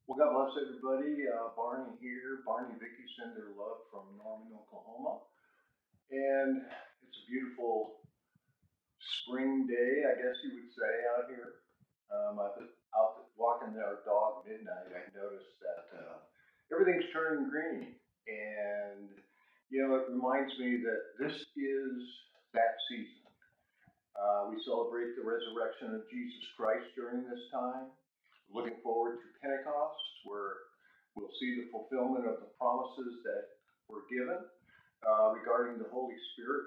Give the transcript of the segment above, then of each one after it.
Well, God bless everybody. Barney here. Barney and Vicky send their love from Norman, Oklahoma. And it's a beautiful spring day, I guess you would say, out here. I've been out walking our dog midnight. I noticed that everything's turning green. And, it reminds me that this is that season. We celebrate the resurrection of Jesus Christ during this time. Looking forward to Pentecost, where we'll see the fulfillment of the promises that were given regarding the Holy Spirit.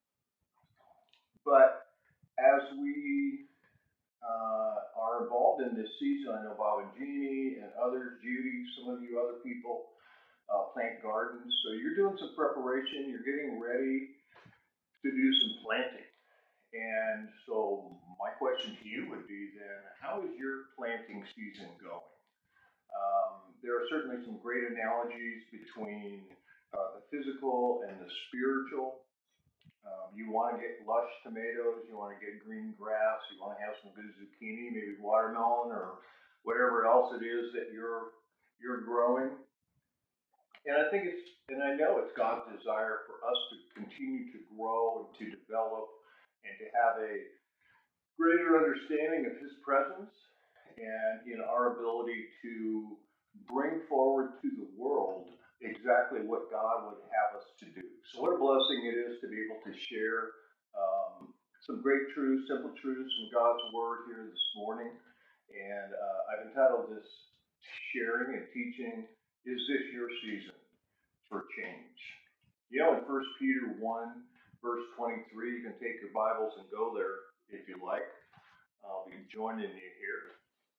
But as we are involved in this season, I know Bob and Jeannie and others, Judy, some of you other people plant gardens. So you're doing some preparation, you're getting ready to do some planting. And so my question to you would be then, how is your planting season going? There are certainly some great analogies between the physical and the spiritual. You want to get lush tomatoes, you want to get green grass, you want to have some good zucchini, maybe watermelon or whatever else it is that you're growing. And I know it's God's desire for us to continue to grow and to develop and to have a greater understanding of His presence and in our ability to bring forward to the world exactly what God would have us to do. So, what a blessing it is to be able to share some great truths, simple truths from God's Word here this morning. And I've entitled this Sharing and Teaching, Is This Your Season for Change? In 1 Peter 1, verse 23, you can take your Bibles and go there if you like. I'll be joining you here.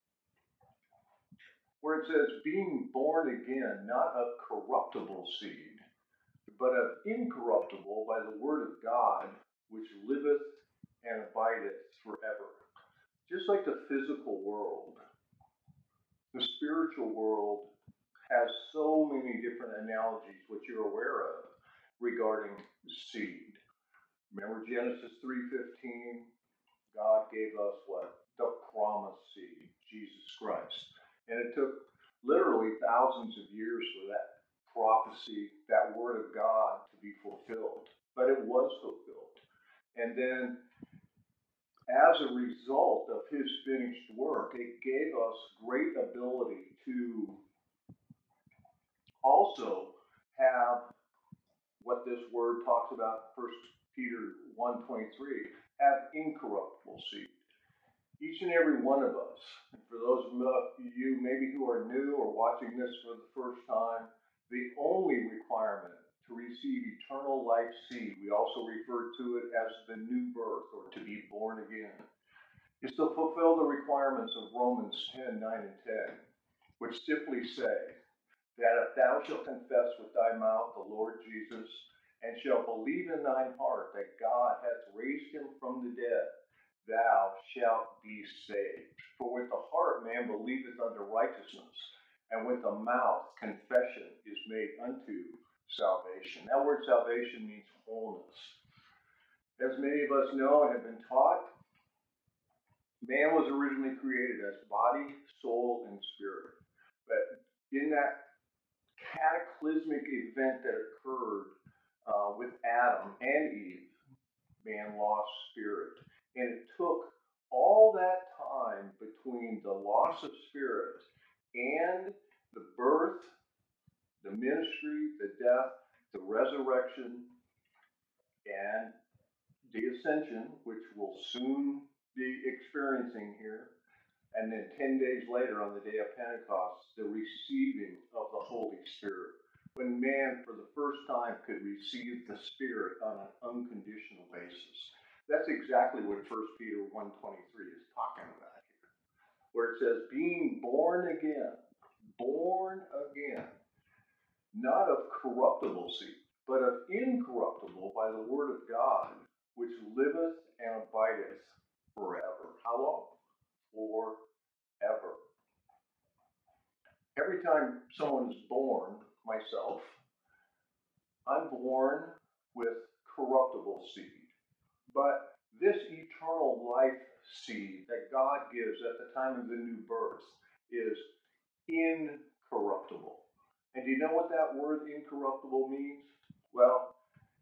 Where it says, being born again, not of corruptible seed, but of incorruptible by the word of God, which liveth and abideth forever. Just like the physical world, the spiritual world has so many different analogies, which you're aware of, regarding seed. Remember Genesis 3:15? God gave us what? The promised seed, Jesus Christ. And it took literally thousands of years for that prophecy, that word of God to be fulfilled. But it was fulfilled. And then, as a result of His finished work, it gave us great ability to also have what this word talks about, 1 Peter 1:23, have incorruptible seed. Each and every one of us, and for those of you maybe who are new or watching this for the first time, the only requirement to receive eternal life seed, we also refer to it as the new birth or to be born again, is to fulfill the requirements of Romans 10:9 and 10, which simply say that if thou shalt confess with thy mouth the Lord Jesus, and shalt believe in thine heart that God hath raised him from the dead, thou shalt be saved. For with the heart man believeth unto righteousness, and with the mouth confession is made unto salvation. That word salvation means wholeness. As many of us know and have been taught, man was originally created as body, soul, and spirit. But in that cataclysmic event that occurred with Adam and Eve, man lost spirit. And it took all that time between the loss of spirit and the birth, the ministry, the death, the resurrection, and the ascension, which we'll soon be experiencing here. And then 10 days later, on the day of Pentecost, the receiving of the Holy Spirit, when man for the first time could receive the Spirit on an unconditional basis. That's exactly what 1 Peter 1:23 is talking about here, where it says, being born again, not of corruptible seed, but of incorruptible by the word of God, which liveth and abideth forever. How long? Forever. Every time someone is born, myself, I'm born with corruptible seed. But this eternal life seed that God gives at the time of the new birth is incorruptible. And do you know what that word incorruptible means? Well,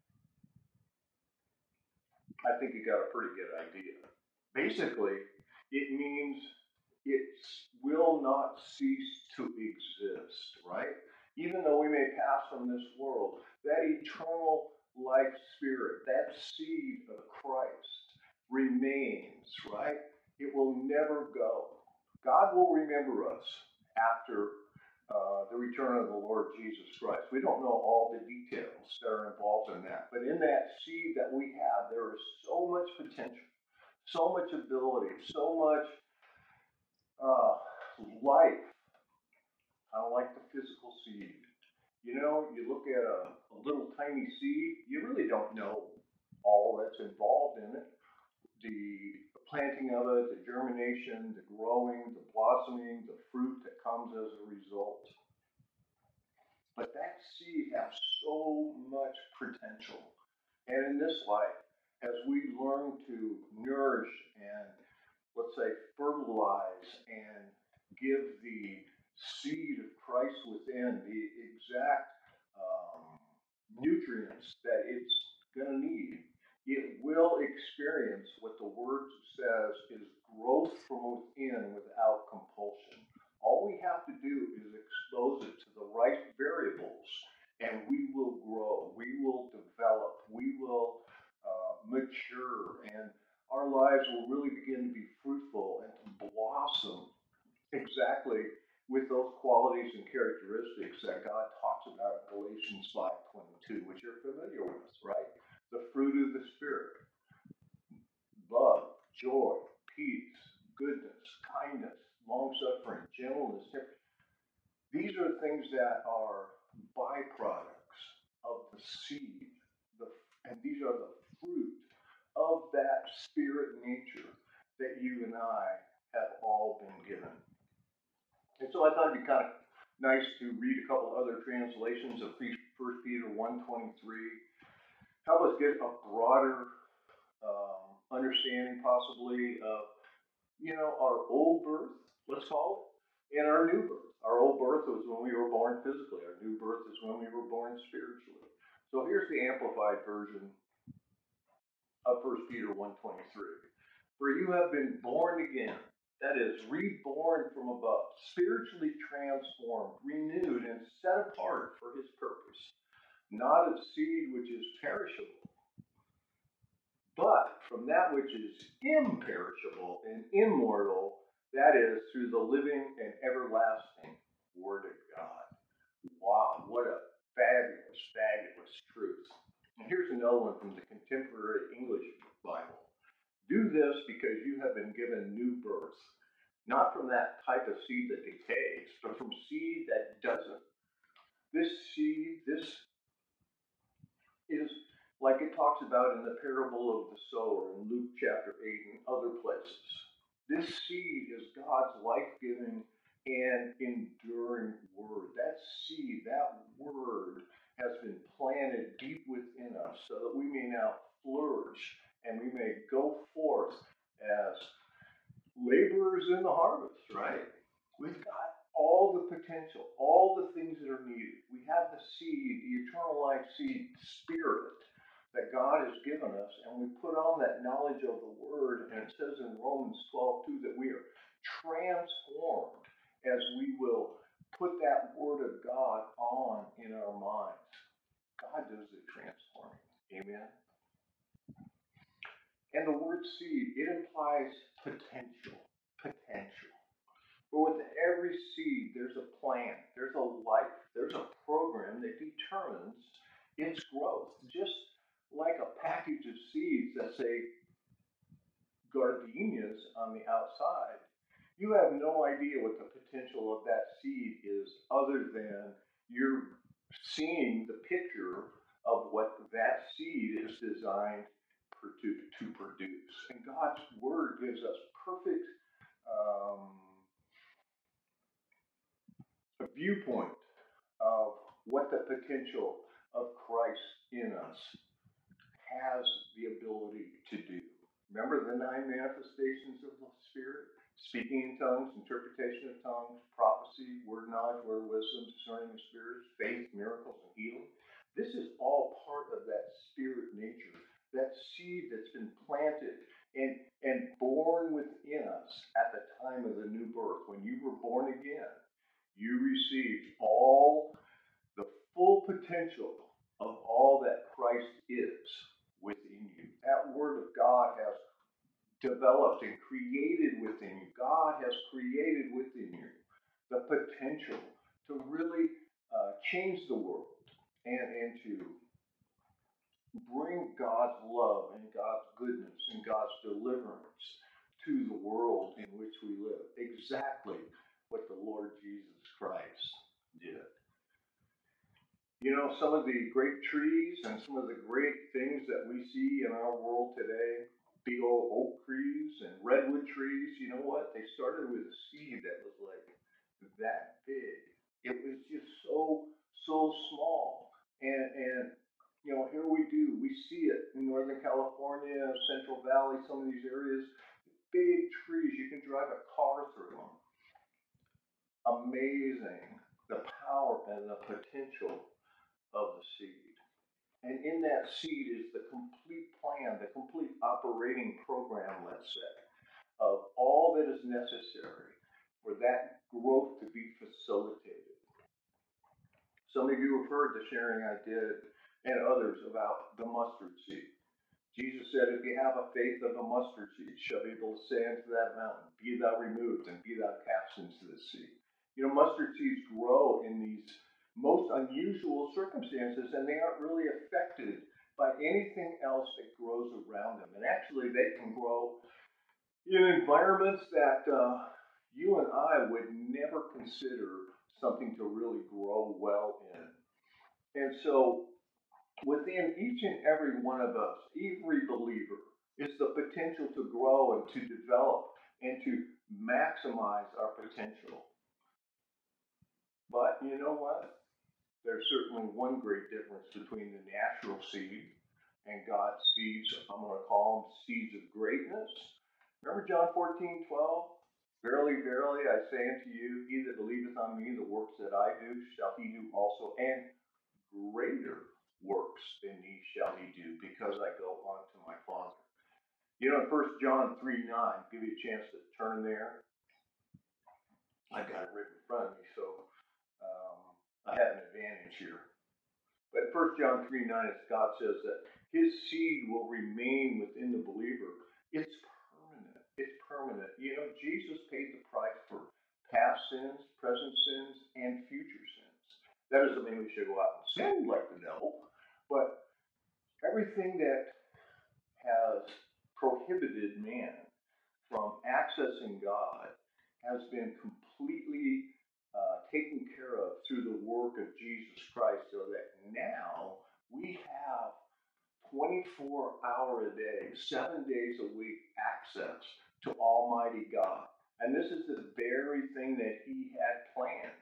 I think you got a pretty good idea. Basically, it means it will not cease to exist, right? Even though we may pass from this world, that eternal life spirit, that seed of Christ remains, right? It will never go. God will remember us after the return of the Lord Jesus Christ. We don't know all the details that are involved in that, but in that seed that we have, there is so much potential, so much ability, so much uh, life. I don't like the physical seed. You know, you look at a little tiny seed, you really don't know all that's involved in it. The planting of it, the germination, the growing, the blossoming, the fruit that comes as a result. But that seed has so much potential. And in this life, as we learn to nourish and, let's say, fertilize and give the seed of Christ within the exact nutrients that it's going to need, it will experience what the word says is growth from within without compulsion. All we have to do is expose it to the right variables, and we will grow, we will develop, we will mature, and our lives will really begin to be fruitful and to blossom exactly with those qualities and characteristics that God talks about in Galatians 5:22, which you're familiar with, right? The fruit of the Spirit: love, joy, peace, goodness, kindness, long suffering, gentleness. These are things that are byproducts of the seed, and these are the fruit of that spirit nature that you and I have all been given. And so I thought it'd be kind of nice to read a couple other translations of 1 Peter 1:23. Help us get a broader understanding, possibly, of our old birth, let's call it, and our new birth. Our old birth was when we were born physically. Our new birth is when we were born spiritually. So here's the amplified version of 1 Peter 1:23. For you have been born again, that is, reborn from above, spiritually transformed, renewed, and set apart for his purpose, not of seed which is perishable, but from that which is imperishable and immortal, that is, through the living and everlasting Word of God. Wow, what a fabulous, fabulous truth. And here's another one from the Contemporary English Bible. Do this because you have been given new birth, not from that type of seed that decays, but from seed that doesn't. This seed, this is like it talks about in the parable of the sower in Luke chapter 8 and other places. This seed is God's life-giving and enduring word. That seed, that word, has been planted deep within us so that we may now flourish and we may go forth as laborers in the harvest, right? We've got all the potential, all the things that are needed. We have the seed, the eternal life seed, spirit that God has given us, and we put on that knowledge of the Word, and it says in Romans 12:2 that we are transformed as we will put that Word of God on in our minds. God does the transforming. Amen. And the word seed, it implies potential. Potential. But with every seed, there's a plan, there's a life, there's a program that determines its growth. Just like a package of seeds that say gardenias on the outside, you have no idea what the potential of that seed is other than you're seeing the picture of what that seed is designed to produce. And God's Word gives us perfect a viewpoint of what the potential of Christ in us has the ability to do. Remember the 9 manifestations of the Spirit? speaking in tongues, interpretation of tongues, prophecy, word knowledge, word wisdom, discerning of spirits, faith, miracles, and healing. This is all part of that spirit nature, that seed that's been planted and born within us at the time of the new birth. When you were born again, you received all the full potential of all that Christ is within you. That Word of God has developed and created within you. God has created within you the potential to really change the world and to bring God's love and God's goodness and God's deliverance to the world in which we live. Exactly what the Lord Jesus Christ did. You know, some of the great trees and some of the great things that we see in our world today, big old oak trees and redwood trees, you know what? They started with a seed that was like that big. It was just so small. And you know, here we do. We see it in Northern California, Central Valley, some of these areas. Big trees. You can drive a car through them. Amazing. The power and the potential of the seed. And in that seed is the complete plan, the complete operating program, let's say, of all that is necessary for that growth to be facilitated. Some of you have heard the sharing I did and others about the mustard seed. Jesus said, if you have a faith of a mustard seed, shall be able to say unto that mountain, be thou removed and be thou cast into the sea. You know, mustard seeds grow in these most unusual circumstances, and they aren't really affected by anything else that grows around them. And actually, they can grow in environments that you and I would never consider something to really grow well in. And so, within each and every one of us, every believer, is the potential to grow and to develop and to maximize our potential. But you know what? There's certainly one great difference between the natural seed and God's seeds. I'm going to call them seeds of greatness. Remember John 14:12? Verily, verily, I say unto you, he that believeth on me, the works that I do, shall he do also, and greater works than these shall he do, because I go unto my Father. You know, in 1 John 3:9, give you a chance to turn there. I've got it written in front of me, so I have an advantage here. But in 1 John 3:9, God says that his seed will remain within the believer. It's permanent. It's permanent. You know, Jesus paid the price for past sins, present sins, and future sins. That doesn't mean we should go out and sin like the devil, but everything that has prohibited man from accessing God has been completely taken care of through the work of Jesus Christ, so that now we have 24-hour a day, 7 days a week access to Almighty God. And this is the very thing that he had planned.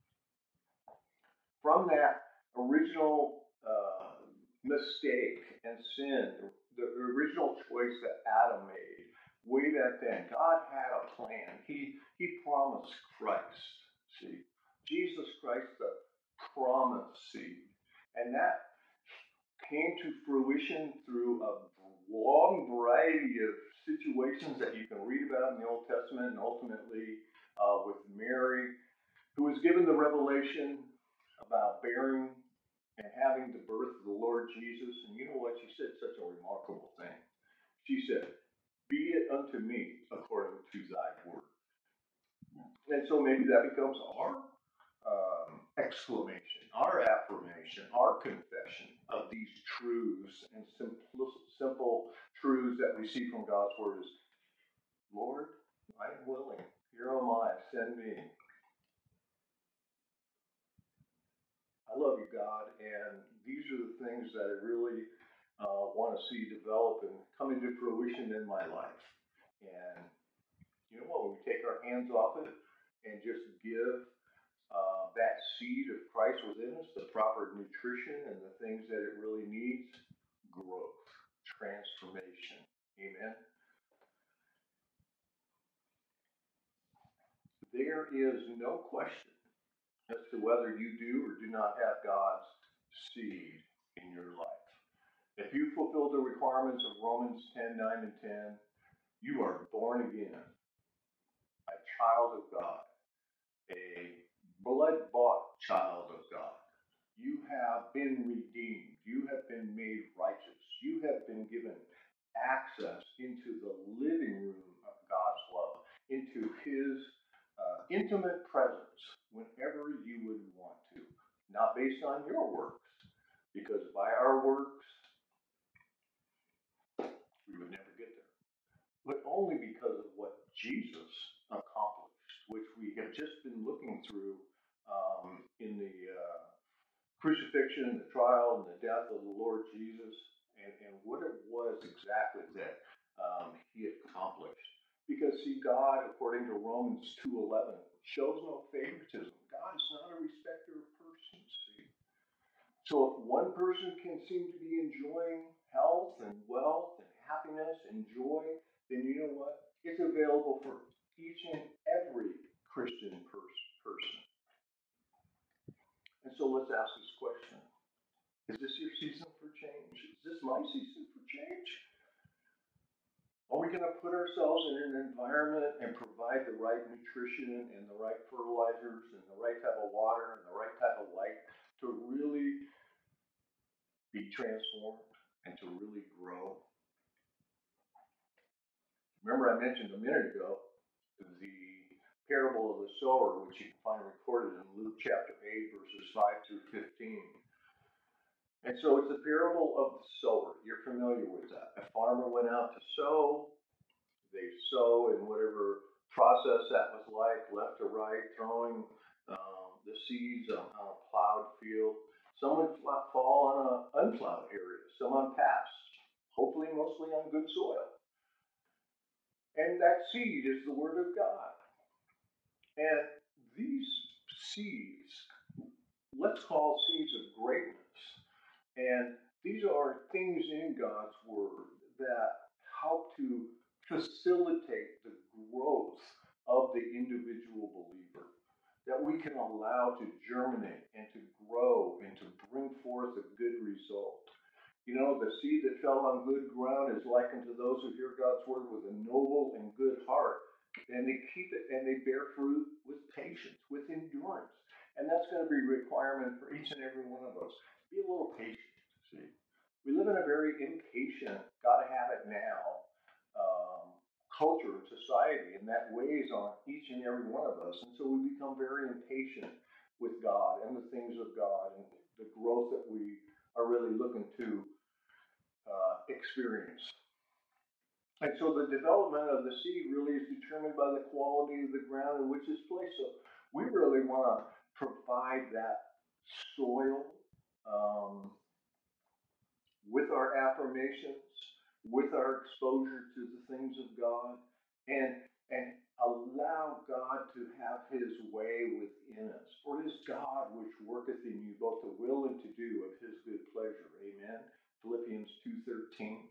From that original mistake and sin, the original choice that Adam made way back then, God had a plan. He promised Christ. See, Jesus Christ, the promised seed, and that came to fruition through a long variety of situations that you can read about in the Old Testament, and ultimately with Mary, who was given the revelation about bearing and having the birth of the Lord Jesus. And you know what? She said such a remarkable thing. She said, be it unto me according to thy word. And so maybe that becomes our exclamation, our affirmation, our confession of these truths and simple truths that we see from God's word is, Lord, I am willing. Here am I. Send me. I love you, God, and these are the things that I really want to see develop and come into fruition in my life. And you know what? When we take our hands off it and just give that seed of Christ within us the proper nutrition and the things that it really needs, growth, transformation. Amen. there is no question as to whether you do or do not have God's seed in your life. If you fulfill the requirements of Romans 10:9 and 10, you are born again, a child of God, a blood-bought child of God. You have been redeemed. You have been made righteous. You have been given access into the living room of God's love, into His intimate presence whenever you would want to. Not based on your works, because by our works, we would never get there. But only because of what Jesus accomplished, which we have just been looking through in the crucifixion, the trial, and the death of the Lord Jesus, and what it was exactly that He accomplished. Because see, God, according to Romans 2:11, shows no favoritism. God is not a respecter of persons. See? So if one person can seem to be enjoying health and wealth and happiness and joy, then you know what? It's available for each and every Christian person. And so let's ask this question. Is this your season for change? Is this my season for change? Are we going to put ourselves in an environment and provide the right nutrition and the right fertilizers and the right type of water and the right type of light to really be transformed and to really grow? Remember I mentioned a minute ago the parable of the sower, which you can find recorded in Luke chapter 8, verses 5 through 15. And so it's the parable of the sower. You're familiar with that. A farmer went out to sow. They sow in whatever process that was like, left to right, throwing the seeds on a plowed field. Some would fall on an unplowed area, some on paths, hopefully mostly on good soil. And that seed is the Word of God. And these seeds, let's call seeds of greatness. And these are things in God's Word that help to facilitate the growth of the individual believer, that we can allow to germinate and to grow and to bring forth a good result. You know, the seed that fell on good ground is likened to those who hear God's Word with a noble and good heart, and they keep it and they bear fruit with patience, with endurance. And that's going to be a requirement for each and every one of us. Be a little patient. See, we live in a very impatient, gotta have it now culture and society, and that weighs on each and every one of us. And so we become very impatient with God and the things of God and the growth that we are really looking to experience. And so the development of the seed really is determined by the quality of the ground in which it's placed. So we really want to provide that soil with our affirmations, with our exposure to the things of God, and allow God to have His way within us. For it is God which worketh in you both to will and to do of His good pleasure. Amen. Philippians 2:13.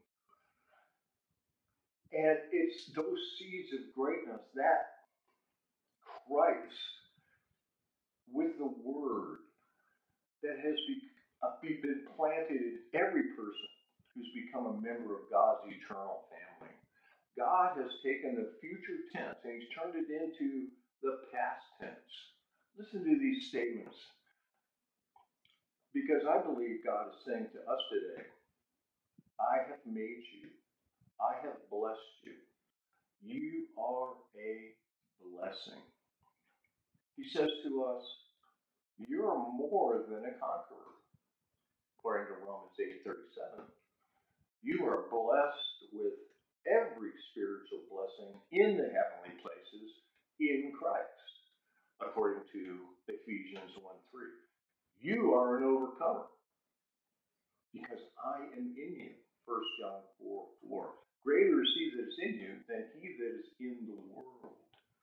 And it's those seeds of greatness that Christ, with the Word, that has been planted in every person who's become a member of God's eternal family. God has taken the future tense and He's turned it into the past tense. Listen to these statements, because I believe God is saying to us today, I have made you. I have blessed you. You are a blessing. He says to us, you're more than a conqueror, according to Romans 8:37. You are blessed with every spiritual blessing in the heavenly places in Christ, according to Ephesians 1:3. You are an overcomer because I am in you, 1 John 4:4. Greater is He that is in you than he that is in the world.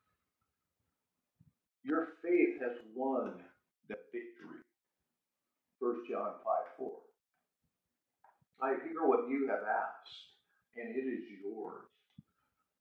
Your faith has won the victory, 1 John 5:4. I hear what you have asked, and it is yours.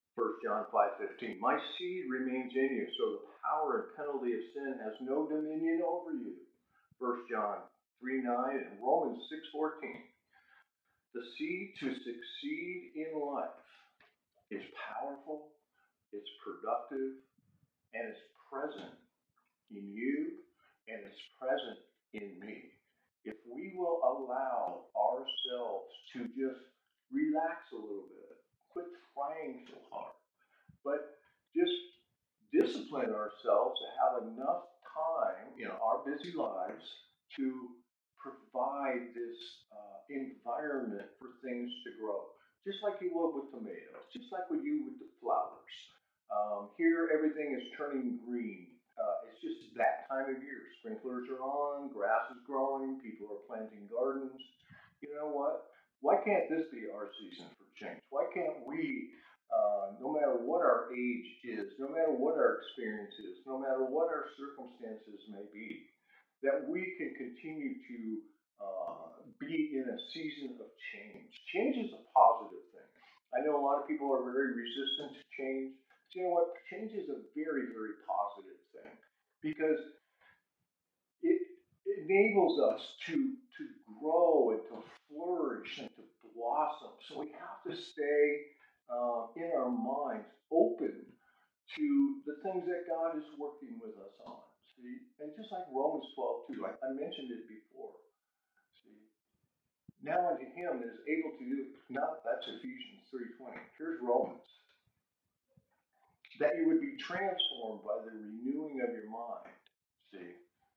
1 John 5:15. My seed remains in you, so the power and penalty of sin has no dominion over you. 1 John 3:9 and Romans 6:14. The seed to succeed in life is powerful, it's productive, and it's present in you, and it's present in me. If we will allow ourselves to just relax a little bit, quit trying so hard, but just discipline ourselves to have enough time in our busy lives to provide this environment for things to grow. Just like you would with tomatoes, just like we do with the flowers. Here, everything is turning green. It's just that time of year. Sprinklers are on, grass is growing, people are planting gardens. You know what? Why can't this be our season for change? Why can't we, no matter what our age is, no matter what our experience is, no matter what our circumstances may be, that we can continue to be in a season of change? Change is a positive thing. I know a lot of people are very resistant to change. But you know what? Change is a very, very positive thing because it enables us to grow and to flourish and to blossom. So we have to stay in our minds open to the things that God is working with us on. See, and just like Romans 12:2, I mentioned it before. See, now unto him that is able to do, not that's Ephesians 3:20. Here's Romans. That you would be transformed by the renewing of your mind. See,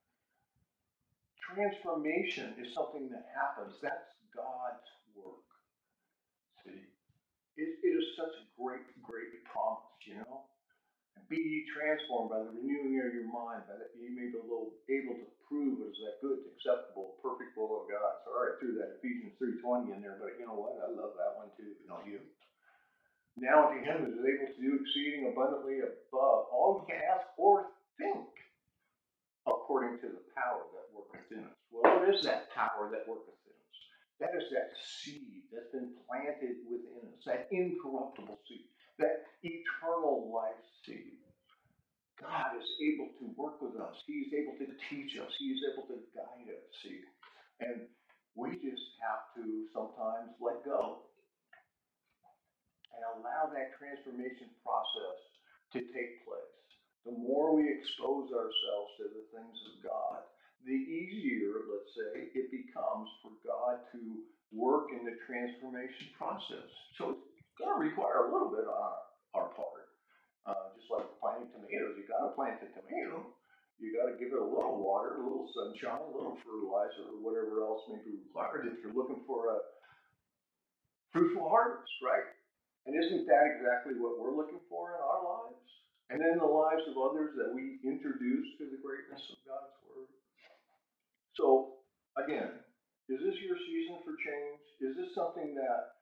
transformation is something that happens. That's God's work. See, it is such a great, great promise, you know. Be ye transformed by the renewing of your mind, that you may be able to prove what is that good, acceptable, perfect will of God. Sorry, I threw that Ephesians 3:20 in there, but you know what? I love that one too, don't you? Now unto him that is able to do exceeding abundantly above all you can ask or think, according to the power that worketh in us. Well, what is that power that worketh in us? That is that seed that's been planted within us, that incorruptible seed, that eternal life seed. God is able to work with us. He is able to teach us. He is able to guide us. See? And we just have to sometimes let go and allow that transformation process to take place. The more we expose ourselves to the things of God, the easier, let's say, it becomes for God to work in the transformation process. So it's going to require a little bit on our part. Just like planting tomatoes, you got to plant the tomato. You got to give it a little water, a little sunshine, a little fertilizer, or whatever else may be required if you're looking for a fruitful harvest, right? And isn't that exactly what we're looking for in our lives? And in the lives of others that we introduce to the greatness of God's Word? So, again, is this your season for change? Is this something that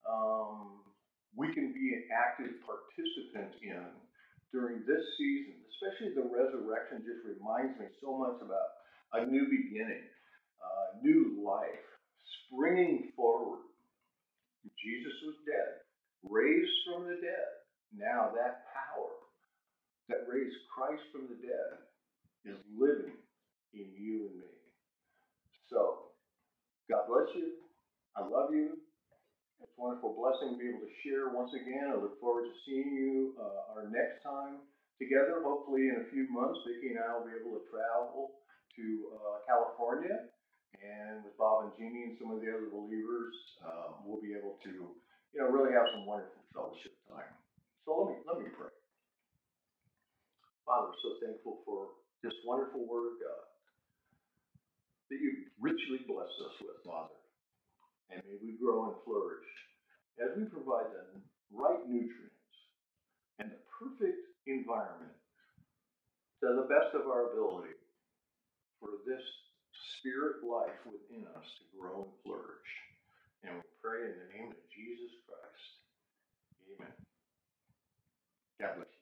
we can be an active participant in during this season? Especially the resurrection just reminds me so much about a new beginning, new life, springing forward. Jesus was dead, raised from the dead. Now that power that raised Christ from the dead is living in you and me. So, God bless you. I love you. It's a wonderful blessing to be able to share once again. I look forward to seeing you our next time together. Hopefully in a few months, Vicki and I will be able to travel to California. And with Bob and Jeannie and some of the other believers, we'll be able to, really have some wonderful fellowship time. So let me pray. Father, so thankful for this wonderful Word of God that you richly bless us with, Father. And may we grow and flourish as we provide the right nutrients and the perfect environment to the best of our ability for this spirit life within us to grow and flourish. And we pray in the name of Jesus Christ. Amen. God bless you.